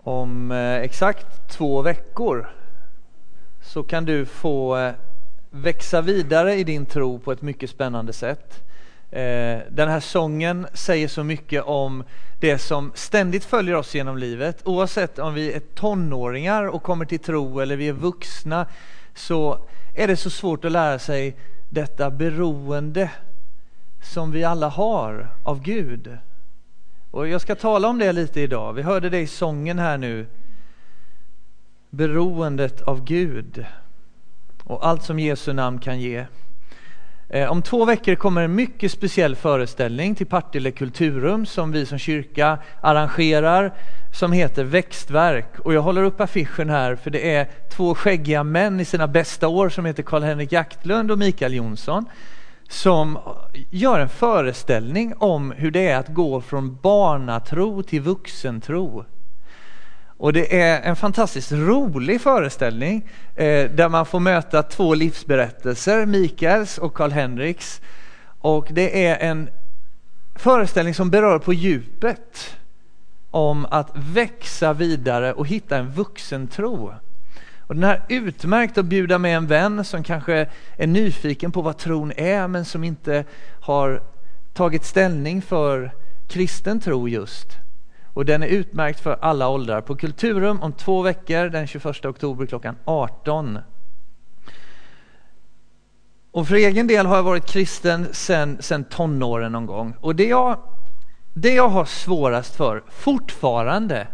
Om exakt 2 veckor så kan du få växa vidare i din tro på ett mycket spännande sätt. Den här sången säger så mycket om det som ständigt följer oss genom livet. Oavsett om vi är tonåringar och kommer till tro eller vi är vuxna, så är det så svårt att lära sig detta beroende som vi alla har av Gud. Och jag ska tala om det lite idag. Vi hörde det i sången här nu. Beroendet av Gud och allt som Jesu namn kan ge. Om 2 veckor kommer en mycket speciell föreställning till Partille kulturrum som vi som kyrka arrangerar, som heter Växtverk. Och jag håller upp affischen här för det är 2 skäggiga män i sina bästa år som heter Karl-Henrik Jaktlund och Mikael Jonsson, som gör en föreställning om hur det är att gå från barnatro till vuxentro. Och det är en fantastiskt rolig föreställning där man får möta 2 livsberättelser, Mikaels och Karl-Henriks. Och det är en föreställning som berör på djupet om att växa vidare och hitta en vuxentro. Och den här utmärkt att bjuda med en vän som kanske är nyfiken på vad tron är men som inte har tagit ställning för kristen tro just. Och den är utmärkt för alla åldrar på Kulturrum om 2 veckor den 21 oktober klockan 18. Och för egen del har jag varit kristen sen tonåren någon gång. Och det jag har svårast för fortfarande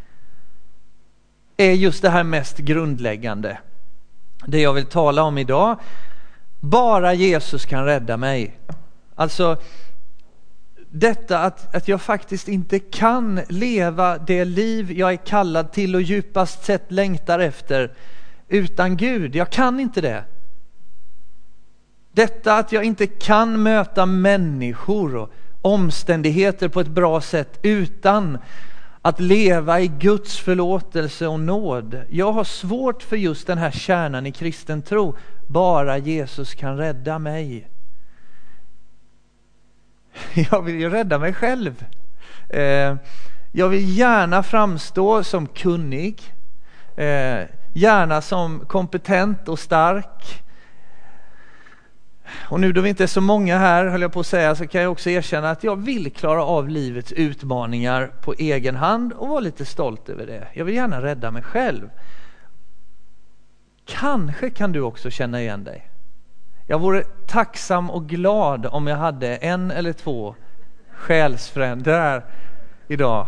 är just det här mest grundläggande. Det jag vill tala om idag. Bara Jesus kan rädda mig. Alltså detta att jag faktiskt inte kan leva det liv jag är kallad till och djupast sett längtar efter utan Gud. Jag kan inte det. Detta att jag inte kan möta människor och omständigheter på ett bra sätt utan att leva i Guds förlåtelse och nåd. Jag har svårt för just den här kärnan i kristen tro. Bara Jesus kan rädda mig. Jag vill ju rädda mig själv. Jag vill gärna framstå som kunnig. Gärna som kompetent och stark. Och nu då vi inte är så många här, höll jag på att säga, så kan jag också erkänna att jag vill klara av livets utmaningar på egen hand och vara lite stolt över det. Jag vill gärna rädda mig själv. Kanske kan du också känna igen dig. Jag vore tacksam och glad om jag hade 1 eller 2 själsfränder här idag.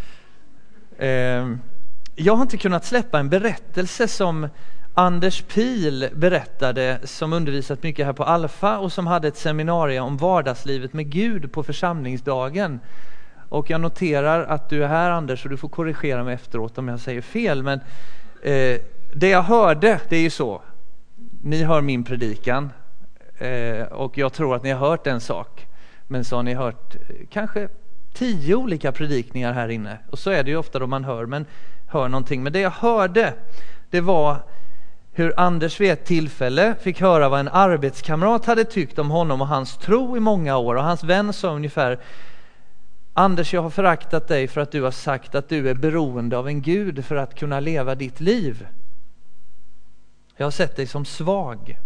Jag har inte kunnat släppa en berättelse som Anders Pil berättade, som undervisat mycket här på Alfa och som hade ett seminarium om vardagslivet med Gud på församlingsdagen. Och jag noterar att du är här, Anders, och du får korrigera mig efteråt om jag säger fel. Men det jag hörde, det är ju så. Ni hör min predikan och jag tror att ni har hört en sak. Men så har ni hört kanske 10 olika predikningar här inne. Och så är det ju ofta då man hör någonting. Men det jag hörde, det var hur Anders vid ett tillfälle fick höra vad en arbetskamrat hade tyckt om honom och hans tro i många år. Och hans vän sa ungefär: Anders, jag har föraktat dig för att du har sagt att du är beroende av en Gud för att kunna leva ditt liv. Jag har sett dig som svag.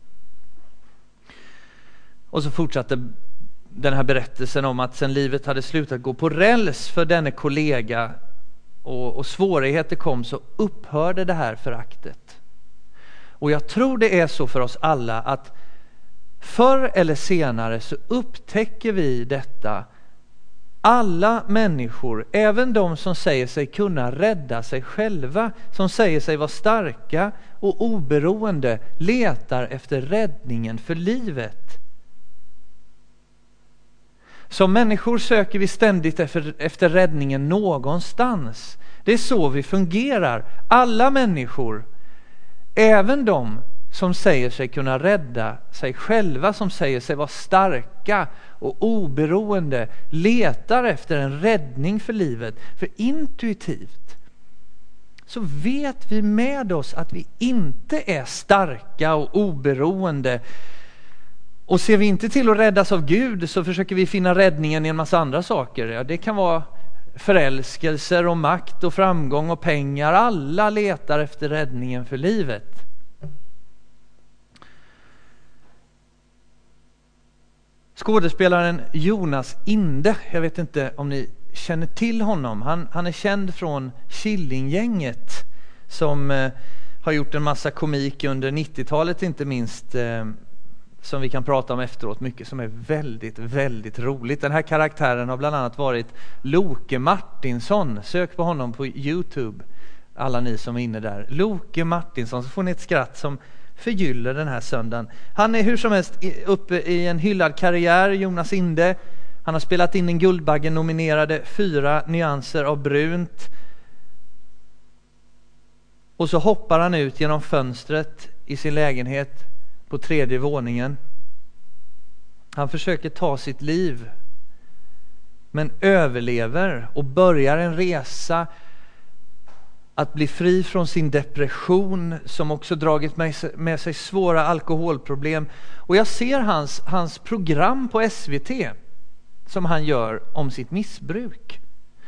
Och så fortsatte den här berättelsen om att sen livet hade slutat gå på räls för denne kollega och svårigheter kom, så upphörde det här föraktet. Och jag tror det är så för oss alla att förr eller senare så upptäcker vi detta. Alla människor, även de som säger sig kunna rädda sig själva, som säger sig vara starka och oberoende, letar efter räddningen för livet. Som människor söker vi ständigt efter räddningen någonstans. Det är så vi fungerar. Alla människor, även de som säger sig kunna rädda sig själva, som säger sig vara starka och oberoende, letar efter en räddning för livet. För intuitivt så vet vi med oss att vi inte är starka och oberoende. Och ser vi inte till att räddas av Gud så försöker vi finna räddningen i en massa andra saker. Ja, det kan vara förälskelser och makt och framgång och pengar. Alla letar efter räddningen för livet. Skådespelaren Jonas Inde, jag vet inte om ni känner till honom. Han är känd från Killinggänget som har gjort en massa komik under 90-talet inte minst, som vi kan prata om efteråt mycket, som är väldigt, väldigt roligt. Den här karaktären har bland annat varit Loke Martinsson. Sök på honom på YouTube, alla ni som är inne där. Loke Martinsson, så får ni ett skratt som förgyller den här söndagen. Han är hur som helst uppe i en hyllad karriär, Jonas Inde. Han har spelat in en Guldbaggen-nominerade 4 nyanser av brunt. Och så hoppar han ut genom fönstret i sin lägenhet på 3:e våningen. Han försöker ta sitt liv, men överlever och börjar en resa att bli fri från sin depression som också dragit med sig svåra alkoholproblem. Och jag ser hans program på SVT som han gör om sitt missbruk.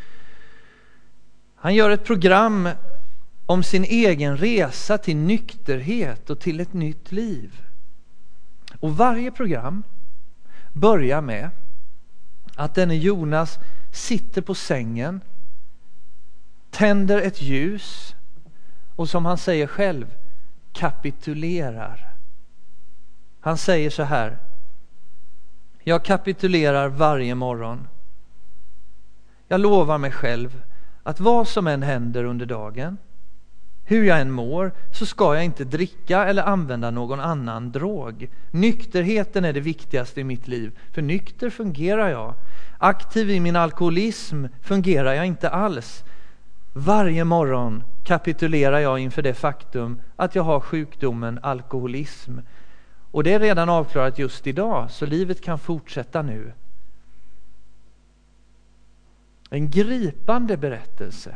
Han gör ett program om sin egen resa till nykterhet och till ett nytt liv. Och varje program börjar med att denne Jonas sitter på sängen, tänder ett ljus och, som han säger själv, kapitulerar. Han säger så här: jag kapitulerar varje morgon. Jag lovar mig själv att vad som än händer under dagen, hur jag än mår, så ska jag inte dricka eller använda någon annan drog. Nykterheten är det viktigaste i mitt liv, för nykter fungerar jag. Aktiv i min alkoholism fungerar jag inte alls. Varje morgon kapitulerar jag inför det faktum att jag har sjukdomen alkoholism. Och det är redan avklarat just idag, så livet kan fortsätta nu. En gripande berättelse.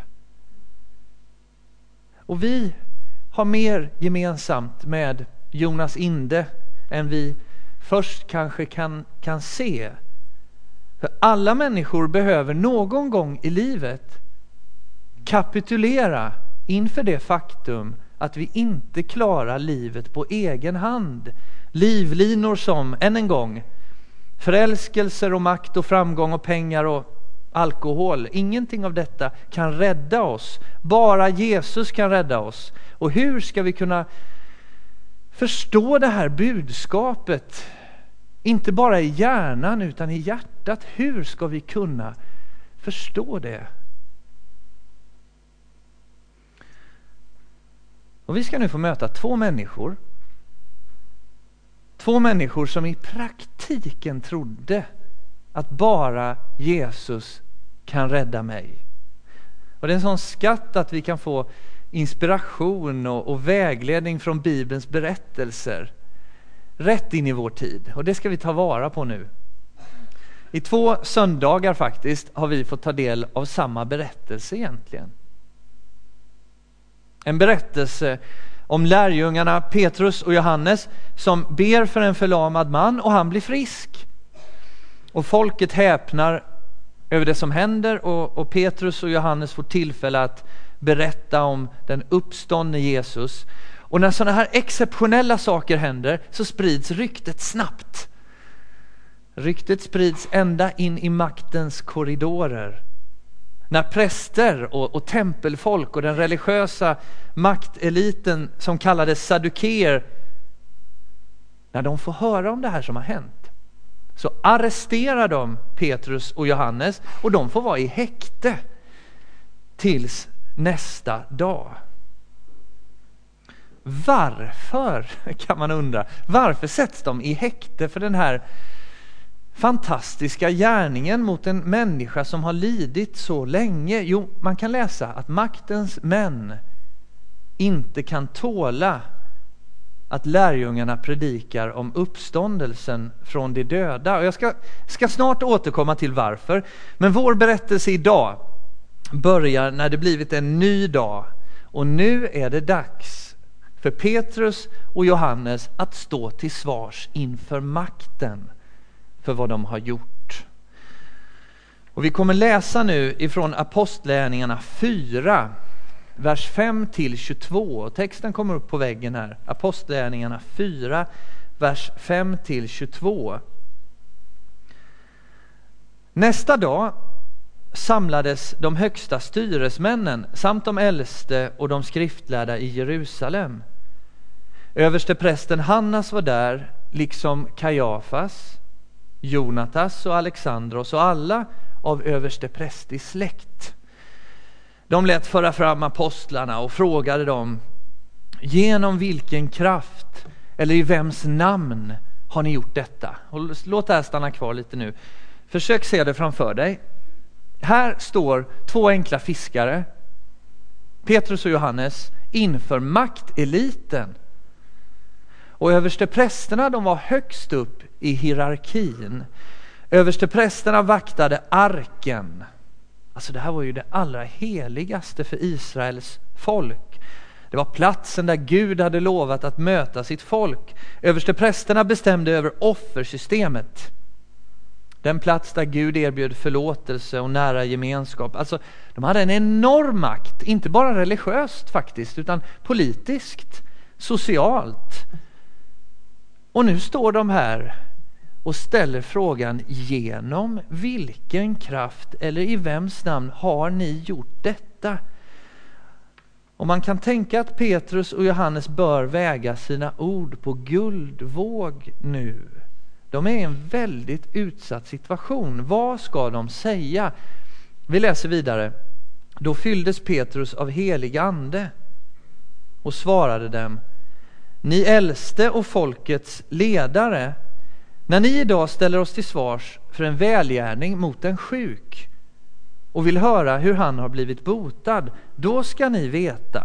Och vi har mer gemensamt med Jonas Inde än vi först kanske kan se. För alla människor behöver någon gång i livet kapitulera inför det faktum att vi inte klarar livet på egen hand. Livlinor som, än en gång, förälskelser och makt och framgång och pengar och alkohol. Ingenting av detta kan rädda oss. Bara Jesus kan rädda oss. Och hur ska vi kunna förstå det här budskapet? Inte bara i hjärnan utan i hjärtat. Hur ska vi kunna förstå det? Och vi ska nu få möta två människor. Två människor som i praktiken trodde att bara Jesus kan rädda mig. Och det är en sån skatt att vi kan få inspiration och vägledning från Bibelns berättelser rätt in i vår tid. Och det ska vi ta vara på nu. I 2 söndagar faktiskt har vi fått ta del av samma berättelse egentligen. En berättelse om lärjungarna Petrus och Johannes som ber för en förlamad man och han blir frisk. Och folket häpnar över det som händer och Petrus och Johannes får tillfälle att berätta om den uppståndne Jesus. Och när sådana här exceptionella saker händer så sprids ryktet snabbt. Ryktet sprids ända in i maktens korridorer. När präster och tempelfolk och den religiösa makteliten som kallades saddukeer, när de får höra om det här som har hänt, så arresterar de Petrus och Johannes och de får vara i häkte tills nästa dag. Varför, kan man undra, varför sätts de i häkte för den här fantastiska gärningen mot en människa som har lidit så länge? Jo, man kan läsa att maktens män inte kan tåla att lärjungarna predikar om uppståndelsen från de döda. Och jag ska snart återkomma till varför. Men vår berättelse idag börjar när det blivit en ny dag. Och nu är det dags för Petrus och Johannes att stå till svars inför makten för vad de har gjort. Och vi kommer läsa nu ifrån Apostlagärningarna 4, vers 5 till 22. Texten kommer upp på väggen här. Apostlagärningarna 4, vers 5 till 22. Nästa dag samlades de högsta styresmännen samt de äldste och de skriftlärda i Jerusalem. Översteprästen Hannas var där, liksom Kajafas, Jonatas och Alexandros och alla av översteprästi släkt. De lät föra fram apostlarna och frågade dem: genom vilken kraft eller i vems namn har ni gjort detta? Och låt det här stanna kvar lite nu. Försök se det framför dig. Här står två enkla fiskare, Petrus och Johannes, inför makteliten. Och översteprästerna, de var högst upp i hierarkin. Översteprästerna vaktade arken. Alltså det här var ju det allra heligaste för Israels folk. Det var platsen där Gud hade lovat att möta sitt folk. Översteprästerna bestämde över offersystemet. Den plats där Gud erbjöd förlåtelse och nära gemenskap. Alltså de hade en enorm makt, inte bara religiöst faktiskt, utan politiskt, socialt. Och nu står de här och ställer frågan: genom vilken kraft eller i vems namn har ni gjort detta? Och man kan tänka att Petrus och Johannes bör väga sina ord på guldvåg nu. De är i en väldigt utsatt situation. Vad ska de säga? Vi läser vidare. Då fylldes Petrus av helig ande och svarade dem: ni äldste och folkets ledare, när ni idag ställer oss till svars för en välgärning mot en sjuk och vill höra hur han har blivit botad, då ska ni veta.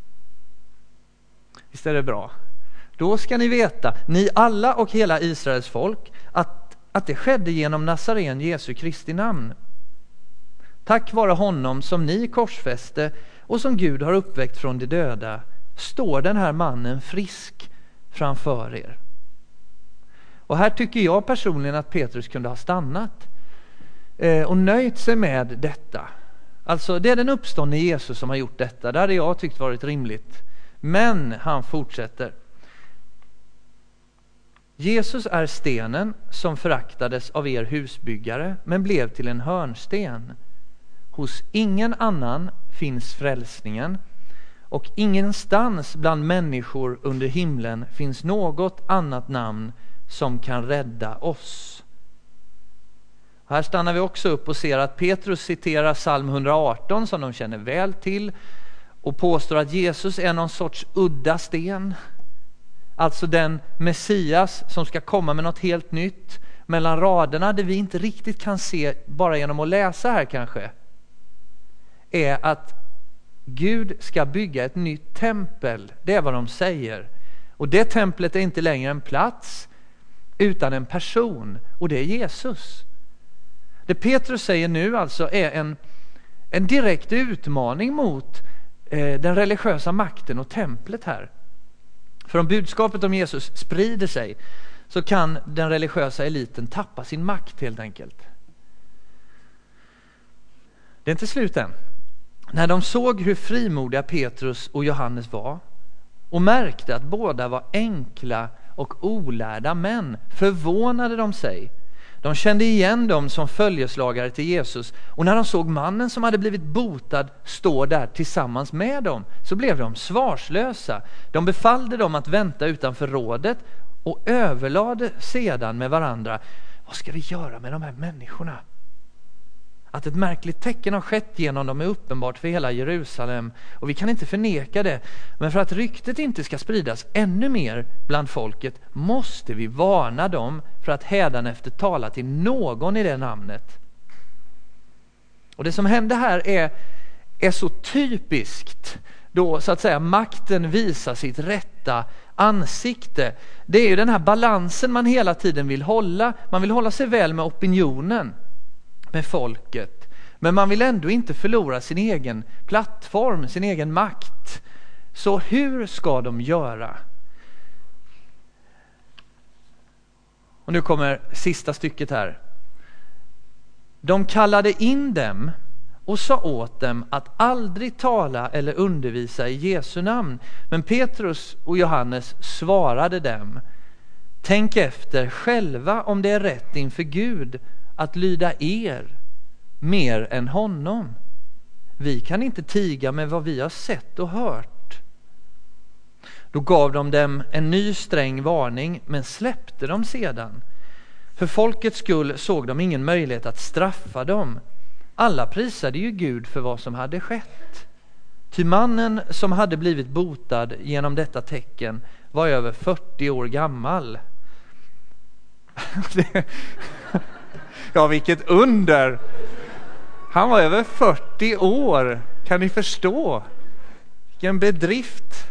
Visst är det bra? Då ska ni veta, ni alla och hela Israels folk, att det skedde genom Nazaren Jesu Kristi namn. Tack vare honom som ni korsfäste och som Gud har uppväckt från de döda, står den här mannen frisk framför er. Och här tycker jag personligen att Petrus kunde ha stannat och nöjt sig med detta. Alltså det är den uppståndne Jesus som har gjort detta. Det hade jag tyckt varit rimligt. Men han fortsätter. Jesus är stenen som föraktades av er husbyggare, men blev till en hörnsten. Hos ingen annan finns frälsningen, och ingenstans bland människor under himlen finns något annat namn som kan rädda oss. Här stannar vi också upp och ser att Petrus citerar psalm 118 som de känner väl till och påstår att Jesus är någon sorts udda sten. Alltså den Messias som ska komma med något helt nytt. Mellan raderna, det vi inte riktigt kan se bara genom att läsa här kanske, är att Gud ska bygga ett nytt tempel. Det är vad de säger. Och det templet är inte längre en plats utan en person. Och det är Jesus. Det Petrus säger nu alltså är en direkt utmaning mot den religiösa makten och templet här. För om budskapet om Jesus sprider sig så kan den religiösa eliten tappa sin makt helt enkelt. Det är inte slut än. När de såg hur frimodiga Petrus och Johannes var och märkte att båda var enkla och olärda män, förvånade de sig. De kände igen dem som följeslagare till Jesus, och när de såg mannen som hade blivit botad stå där tillsammans med dem så blev de svarslösa. De befallde dem att vänta utanför rådet och överlade sedan med varandra: vad ska vi göra med de här människorna? Att ett märkligt tecken har skett genom dem är uppenbart för hela Jerusalem, och vi kan inte förneka det. Men för att ryktet inte ska spridas ännu mer bland folket måste vi varna dem för att hädanefter tala till någon i det namnet. Och det som hände här är så typiskt då så att säga makten visar sitt rätta ansikte. Det är ju den här balansen man hela tiden vill hålla. Man vill hålla sig väl med opinionen, med folket, men man vill ändå inte förlora sin egen plattform, sin egen makt. Så hur ska de göra? Och nu kommer sista stycket här. De kallade in dem och sa åt dem att aldrig tala eller undervisa i Jesu namn. Men Petrus och Johannes svarade dem: tänk efter själva om det är rätt inför Gud att lyda er mer än honom. Vi kan inte tiga med vad vi har sett och hört. Då gav de dem en ny sträng varning, men släppte dem sedan. För folkets skull såg de ingen möjlighet att straffa dem. Alla prisade ju Gud för vad som hade skett. Ty mannen som hade blivit botad genom detta tecken var över 40 år gammal. Ja, vilket under! Han var över 40 år. Kan ni förstå? Vilken bedrift!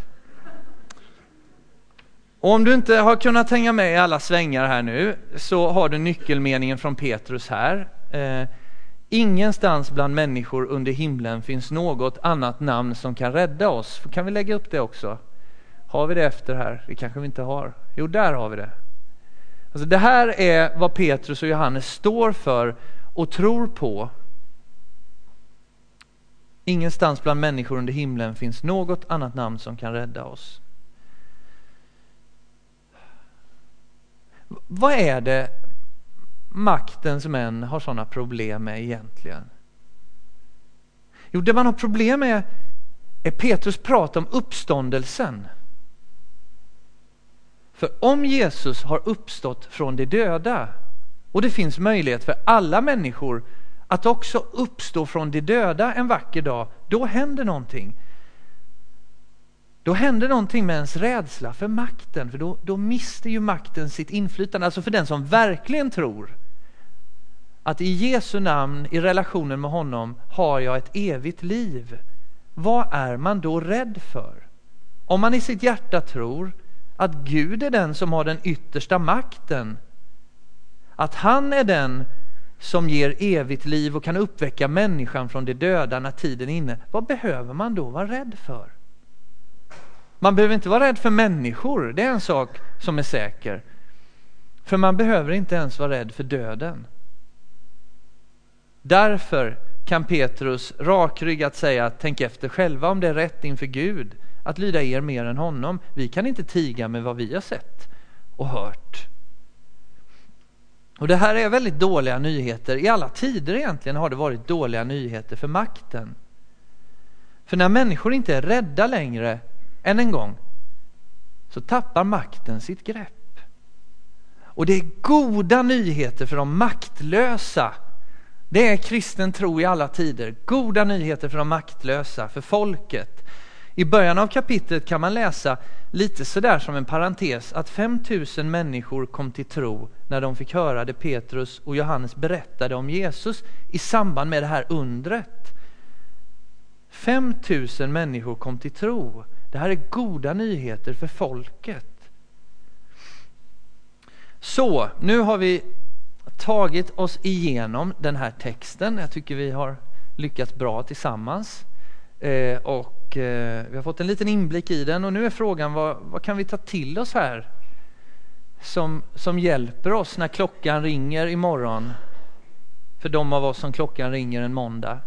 Och om du inte har kunnat hänga med i alla svängar här nu, så har du nyckelmeningen från Petrus här. Ingenstans bland människor under himlen finns något annat namn som kan rädda oss. Kan vi lägga upp det också? Har vi det efter här? Det kanske vi inte har. Jo, där har vi det. Alltså, det här är vad Petrus och Johannes står för och tror på. Ingenstans bland människor under himlen finns något annat namn som kan rädda oss. Vad är det maktens män har sådana problem med egentligen? Jo, det man har problem med är Petrus prat om uppståndelsen. För om Jesus har uppstått från de döda, och det finns möjlighet för alla människor att också uppstå från de döda en vacker dag, då händer någonting. Då händer någonting med ens rädsla för makten, för då mister ju makten sitt inflytande. Alltså för den som verkligen tror att i Jesu namn, i relationen med honom, har jag ett evigt liv. Vad är man då rädd för? Om man i sitt hjärta tror att Gud är den som har den yttersta makten, att han är den som ger evigt liv och kan uppväcka människan från de döda när tiden är inne, vad behöver man då vara rädd för? Man behöver inte vara rädd för människor, det är en sak som är säker. För man behöver inte ens vara rädd för döden. Därför kan Petrus rakryggat säga att tänk efter själva om det är rätt inför Gud att lyda er mer än honom. Vi kan inte tiga med vad vi har sett och hört. Och det här är väldigt dåliga nyheter. I alla tider egentligen har det varit dåliga nyheter för makten. För när människor inte är rädda längre än en gång, så tappar makten sitt grepp. Och det är goda nyheter för de maktlösa. Det är kristen tro i alla tider. Goda nyheter för de maktlösa, för folket. I början av kapitlet kan man läsa lite sådär som en parentes att 5000 människor kom till tro när de fick höra det Petrus och Johannes berättade om Jesus i samband med det här undret. 5000 människor kom till tro. Det här är goda nyheter för folket. Så, nu har vi tagit oss igenom den här texten. Jag tycker vi har lyckats bra tillsammans. Och vi har fått en liten inblick i den. Och nu är frågan, vad kan vi ta till oss här som hjälper oss när klockan ringer imorgon? För de av oss som klockan ringer en måndag.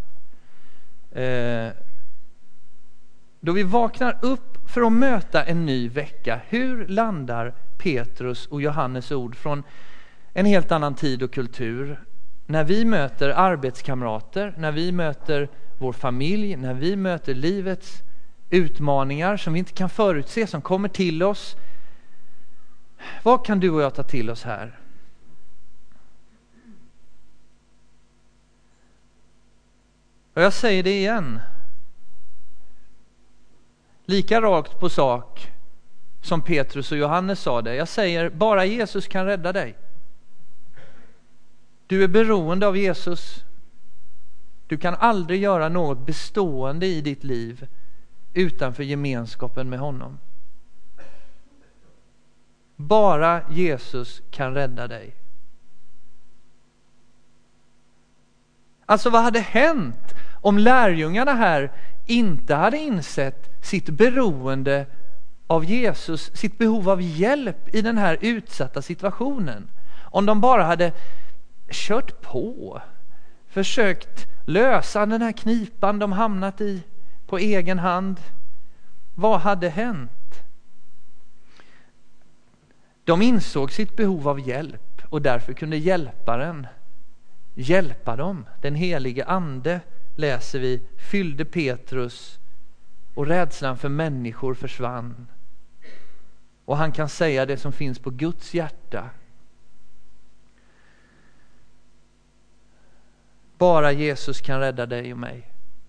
Då vi vaknar upp för att möta en ny vecka. Hur landar Petrus och Johannes ord från en helt annan tid och kultur? När vi möter arbetskamrater, när vi möter vår familj, när vi möter livets utmaningar som vi inte kan förutse, som kommer till oss. Vad kan du och jag ta till oss här? Och jag säger det igen. Lika rakt på sak som Petrus och Johannes sa det. Jag säger, bara Jesus kan rädda dig. Du är beroende av Jesus. Du kan aldrig göra något bestående i ditt liv utanför gemenskapen med honom. Bara Jesus kan rädda dig. Alltså, vad hade hänt om lärjungarna här inte hade insett sitt beroende av Jesus, sitt behov av hjälp i den här utsatta situationen? Om de bara hade kört på, försökt lösa den här knipan de hamnat i på egen hand. Vad hade hänt? De insåg sitt behov av hjälp och därför kunde hjälparen hjälpa dem. Den helige ande, läser vi, fyllde Petrus och rädslan för människor försvann. Och han kan säga det som finns på Guds hjärta. Bara Jesus kan rädda dig och mig.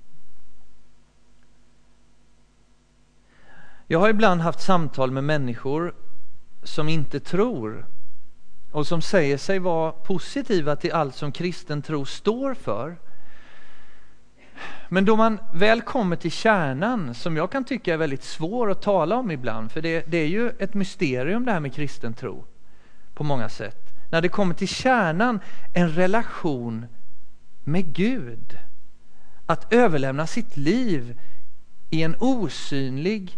Jag har ibland haft samtal med människor som inte tror och som säger sig vara positiva till allt som kristen tro står för. Men då man väl kommer till kärnan, som jag kan tycka är väldigt svår att tala om ibland, för det är ju ett mysterium det här med kristen tro på många sätt. När det kommer till kärnan, en relation med Gud, att överlämna sitt liv i en osynlig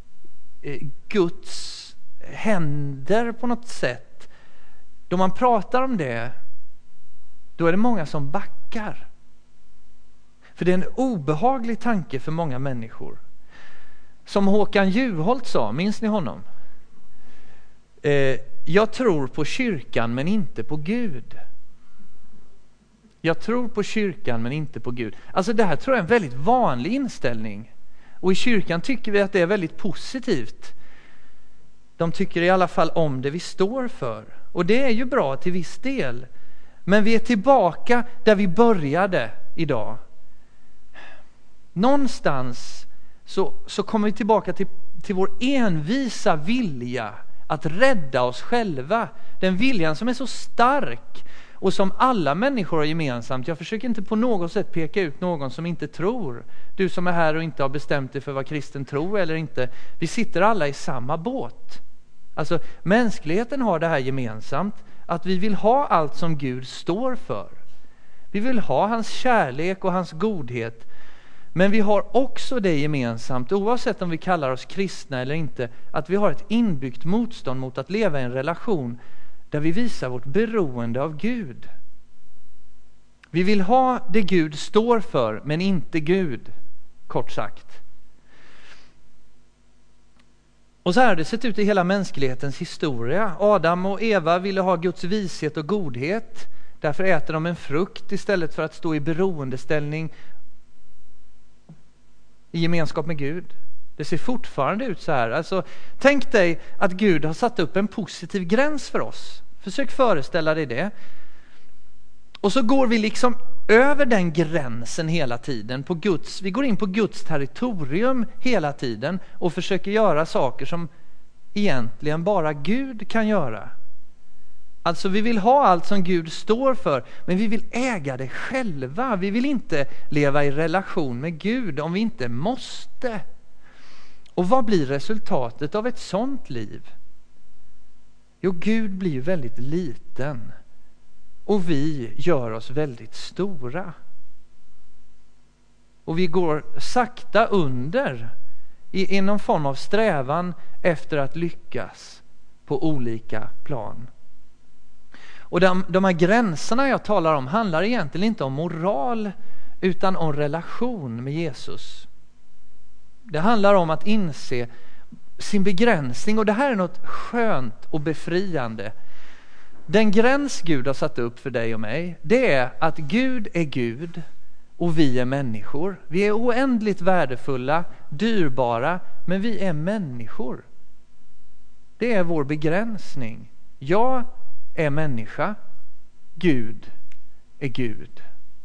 Guds händer på något sätt. Då man pratar om det, då är det många som backar. För det är en obehaglig tanke för många människor. Som Håkan Juholt sa, minns ni honom? Jag tror på kyrkan men inte på Gud. Jag tror på kyrkan men inte på Gud. Alltså det här tror jag är en väldigt vanlig inställning. Och i kyrkan tycker vi att det är väldigt positivt. De tycker i alla fall om det vi står för. Och det är ju bra till viss del. Men vi är tillbaka där vi började idag. Någonstans så kommer vi tillbaka till vår envisa vilja att rädda oss själva. Den viljan som är så stark och som alla människor har gemensamt. Jag försöker inte på något sätt peka ut någon som inte tror. Du som är här och inte har bestämt dig för vad kristen tro eller inte. Vi sitter alla i samma båt. Alltså mänskligheten har det här gemensamt, att vi vill ha allt som Gud står för. Vi vill ha hans kärlek och hans godhet. Men vi har också det gemensamt, oavsett om vi kallar oss kristna eller inte, att vi har ett inbyggt motstånd mot att leva i en relation där vi visar vårt beroende av Gud. Vi vill ha det Gud står för, men inte Gud, kort sagt. Och så här har det sett ut i hela mänsklighetens historia. Adam och Eva ville ha Guds vishet och godhet. Därför äter de en frukt istället för att stå i beroendeställning i gemenskap med Gud. Det ser fortfarande ut så här. Alltså, tänk dig att Gud har satt upp en positiv gräns för oss. Försök föreställa dig det. Och så går vi liksom över den gränsen hela tiden. Vi går in på Guds territorium hela tiden och försöker göra saker som egentligen bara Gud kan göra. Alltså vi vill ha allt som Gud står för, men vi vill äga det själva. Vi vill inte leva i relation med Gud om vi inte måste. Och vad blir resultatet av ett sånt liv? Jo, Gud blir väldigt liten och vi gör oss väldigt stora. Och vi går sakta under i någon form av strävan efter att lyckas på olika plan. Och de här gränserna jag talar om handlar egentligen inte om moral utan om relation med Jesus. Det handlar om att inse sin begränsning, och det här är något skönt och befriande. Den gräns Gud har satt upp för dig och mig, det är att Gud är Gud och vi är människor. Vi är oändligt värdefulla, dyrbara, men vi är människor. Det är vår begränsning. Jag är människa, Gud är Gud.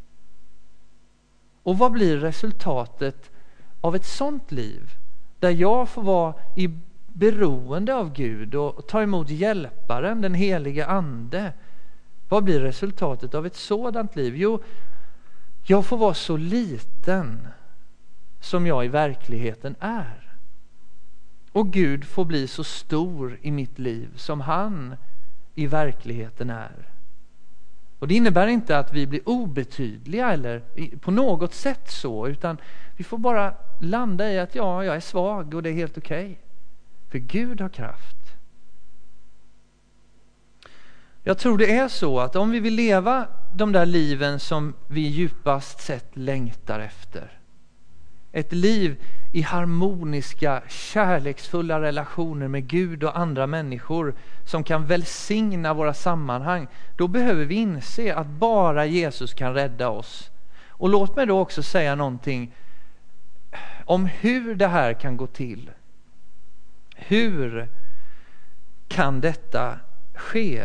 Och vad blir resultatet av ett sånt liv där jag får vara i beroende av Gud och ta emot hjälparen, den heliga ande? Vad blir resultatet av ett sådant liv? Jo, jag får vara så liten som jag i verkligheten är. Och Gud får bli så stor i mitt liv som han i verkligheten är. Och det innebär inte att vi blir obetydliga eller på något sätt så, utan vi får bara landa i att jag är svag och det är helt okej. För Gud har kraft. Jag tror det är så att om vi vill leva de där liven som vi djupast sett längtar efter. Ett liv i harmoniska, kärleksfulla relationer med Gud och andra människor som kan välsigna våra sammanhang. Då behöver vi inse att bara Jesus kan rädda oss. Och låt mig då också säga någonting om hur det här kan gå till. Hur kan detta ske?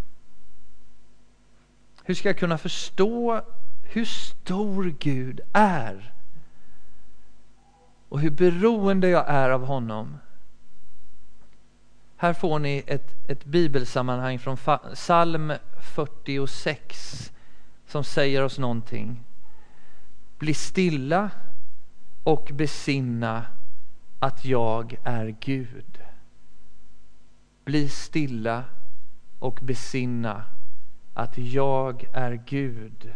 Hur ska jag kunna förstå hur stor Gud är? Och hur beroende jag är av honom. Här får ni ett bibelsammanhang från psalm 46 som säger oss någonting. Bli stilla och besinna att jag är Gud. Bli stilla och besinna att jag är Gud.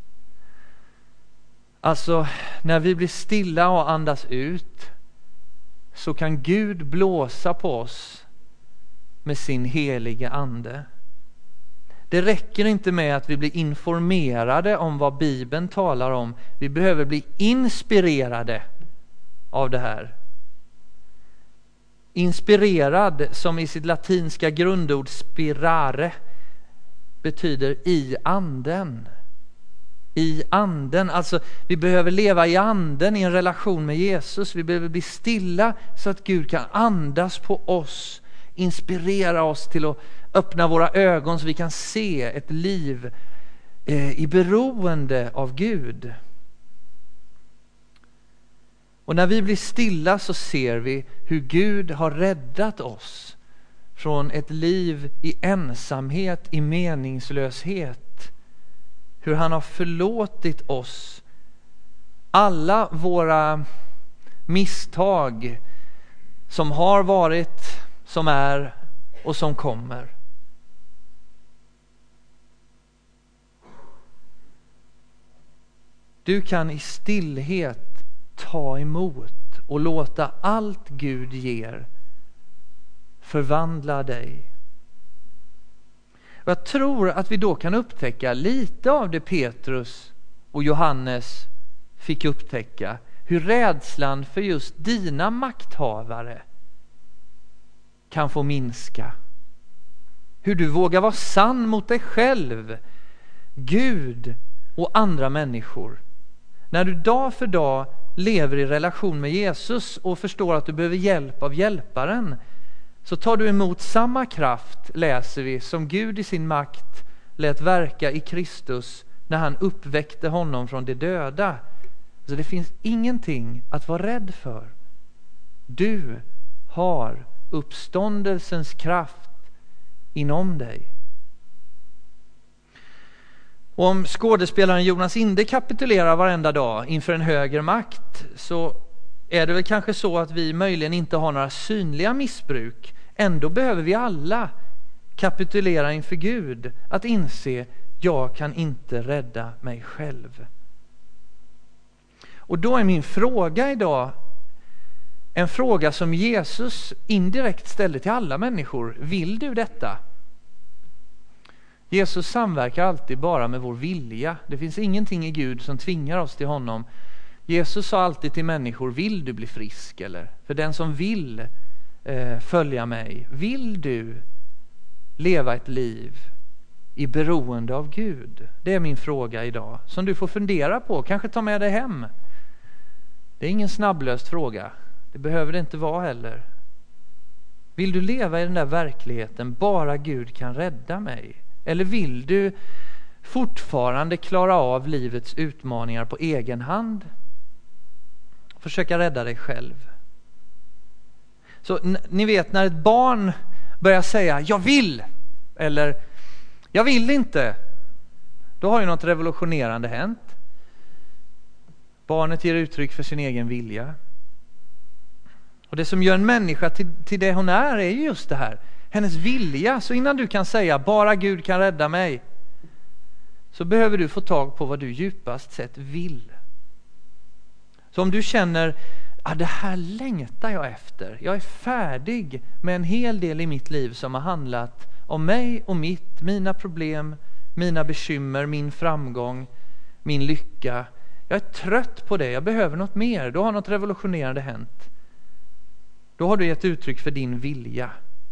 Alltså, när vi blir stilla och andas ut så kan Gud blåsa på oss med sin heliga ande. Det räcker inte med att vi blir informerade om vad Bibeln talar om. Vi behöver bli inspirerade av det här. Inspirerad, som i sitt latinska grundord spirare, betyder i anden. I anden, alltså vi behöver leva i anden i en relation med Jesus. Vi behöver bli stilla så att Gud kan andas på oss, inspirera oss till att öppna våra ögon så vi kan se ett liv i beroende av Gud. Och när vi blir stilla så ser vi hur Gud har räddat oss från ett liv i ensamhet, i meningslöshet. Hur han har förlåtit oss alla våra misstag som har varit, som är och som kommer. Du kan i stillhet ta emot och låta allt Gud ger förvandla dig. Och jag tror att vi då kan upptäcka lite av det Petrus och Johannes fick upptäcka. Hur rädslan för just dina makthavare kan få minska. Hur du vågar vara sann mot dig själv, Gud och andra människor. När du dag för dag lever i relation med Jesus och förstår att du behöver hjälp av hjälparen, så tar du emot samma kraft, läser vi, som Gud i sin makt lät verka i Kristus när han uppväckte honom från de döda. Så det finns ingenting att vara rädd för. Du har uppståndelsens kraft inom dig. Och om skådespelaren Jonas Inde kapitulerar varenda dag inför en högre makt, så är det väl kanske så att vi möjligen inte har några synliga missbruk. Ändå behöver vi alla kapitulera inför Gud, att inse jag kan inte rädda mig själv. Och då är min fråga idag en fråga som Jesus indirekt ställde till alla människor. Vill du detta? Jesus samverkar alltid bara med vår vilja. Det finns ingenting i Gud som tvingar oss till honom. Jesus sa alltid till människor, vill du bli frisk? Eller för den som vill följa mig. Vill du leva ett liv i beroende av Gud? Det är min fråga idag, som du får fundera på. Kanske ta med dig hem. Det är ingen snabblöst fråga. Det behöver det inte vara heller. Vill du leva i den där verkligheten, bara Gud kan rädda mig? Eller vill du fortfarande klara av livets utmaningar på egen hand? Försöka rädda dig själv. Så ni vet, när ett barn börjar säga jag vill eller jag vill inte, då har ju något revolutionerande hänt. Barnet ger uttryck för sin egen vilja. Och det som gör en människa till det hon är ju just det här. Hennes vilja. Så innan du kan säga bara Gud kan rädda mig, så behöver du få tag på vad du djupast sett vill. Så om du känner det här längtar jag efter. Jag är färdig med en hel del i mitt liv som har handlat om mig och mina problem, mina bekymmer, min framgång, min lycka. Jag är trött på det, jag behöver något mer. Då har något revolutionerande hänt. Då har du gett uttryck för din vilja.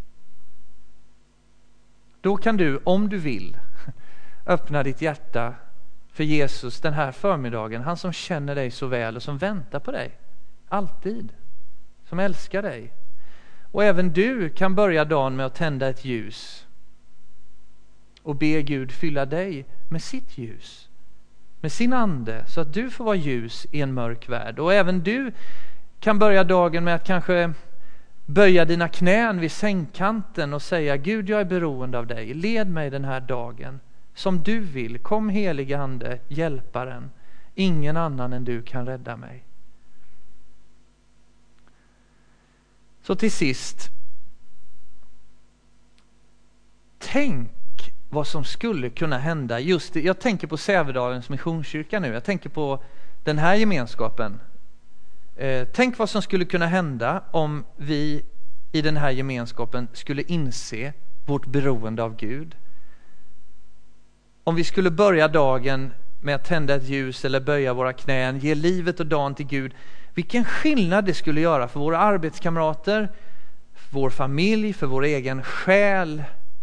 Då kan du, om du vill, öppna ditt hjärta för Jesus den här förmiddagen. Han som känner dig så väl och som väntar på dig. Alltid. Som älskar dig. Och även du kan börja dagen med att tända ett ljus. Och be Gud fylla dig med sitt ljus. Med sin ande. Så att du får vara ljus i en mörk värld. Och även du kan börja dagen med att kanske böja dina knän vid sängkanten och säga: Gud, jag är beroende av dig. Led mig den här dagen som du vill. Kom helige ande, hjälparen. Ingen annan än du kan rädda mig. Så till sist. Tänk vad som skulle kunna hända. Just det, jag tänker på Sävedalens missionskyrka nu. Jag tänker på den här gemenskapen. Tänk vad som skulle kunna hända om vi i den här gemenskapen skulle inse vårt beroende av Gud. Om vi skulle börja dagen med att tända ett ljus eller böja våra knän, ge livet och dagen till Gud. Vilken skillnad det skulle göra för våra arbetskamrater, för vår familj, för vår egen själ.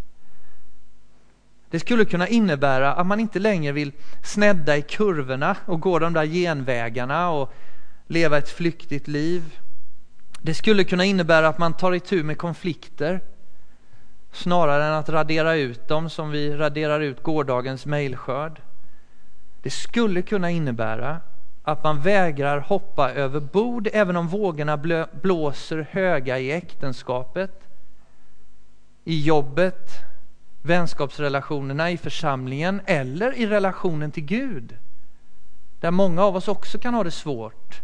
Det skulle kunna innebära att man inte längre vill snedda i kurvorna och gå de där genvägarna och leva ett flyktigt liv. Det skulle kunna innebära att man tar itu med konflikter snarare än att radera ut dem som vi raderar ut gårdagens mejlskörd. Det skulle kunna innebära att man vägrar hoppa över bord även om vågorna blåser höga i äktenskapet, i jobbet, vänskapsrelationerna i församlingen eller i relationen till Gud. Där många av oss också kan ha det svårt.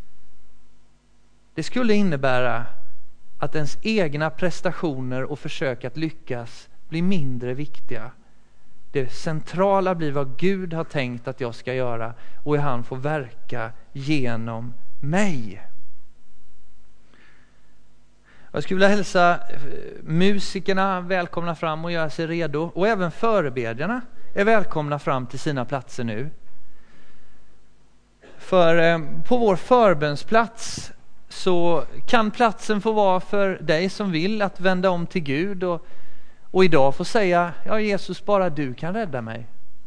Det skulle innebära att ens egna prestationer och försök att lyckas blir mindre viktiga. Det centrala blir vad Gud har tänkt att jag ska göra och hur han får verka genom mig. Jag skulle vilja hälsa musikerna välkomna fram och göra sig redo. Och även förebedjarna är välkomna fram till sina platser nu. För på vår förbönsplats så kan platsen få vara för dig som vill att vända om till Gud och idag få säga: ja Jesus, bara du kan rädda mig.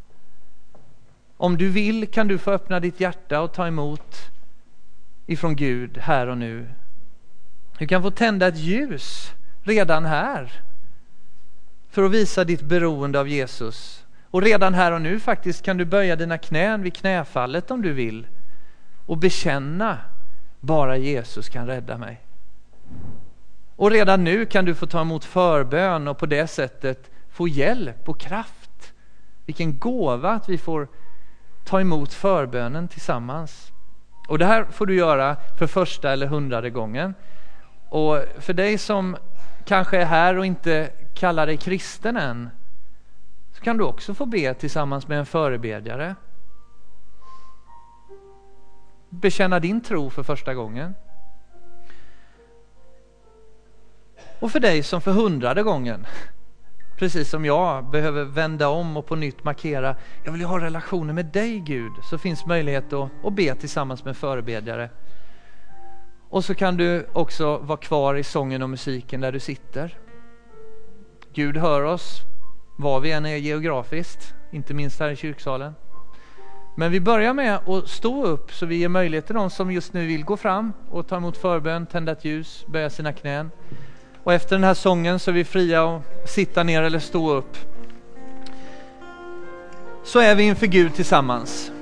Om du vill kan du få öppna ditt hjärta och ta emot ifrån Gud här och nu. Du kan få tända ett ljus redan här för att visa ditt beroende av Jesus. Och redan här och nu faktiskt kan du böja dina knän vid knäfallet om du vill och bekänna: bara Jesus kan rädda mig. Och redan nu kan du få ta emot förbön och på det sättet få hjälp och kraft. Vilken gåva att vi får ta emot förbönen tillsammans. Och det här får du göra för första eller 100:e gången. Och för dig som kanske är här och inte kallar dig kristen än, så kan du också få be tillsammans med en förebedjare. Bekänna din tro för första gången. Och för dig som för 100:e gången, precis som jag, behöver vända om och på nytt markera: jag vill ju ha relationer med dig Gud. Så finns möjlighet att be tillsammans med förebedjare. Och så kan du också vara kvar i sången och musiken där du sitter. Gud hör oss var vi än är geografiskt, inte minst här i kyrksalen. Men vi börjar med att stå upp så vi ger möjlighet till de som just nu vill gå fram och ta emot förbön, tända ett ljus, böja sina knän. Och efter den här sången så är vi fria att sitta ner eller stå upp. Så är vi inför Gud tillsammans.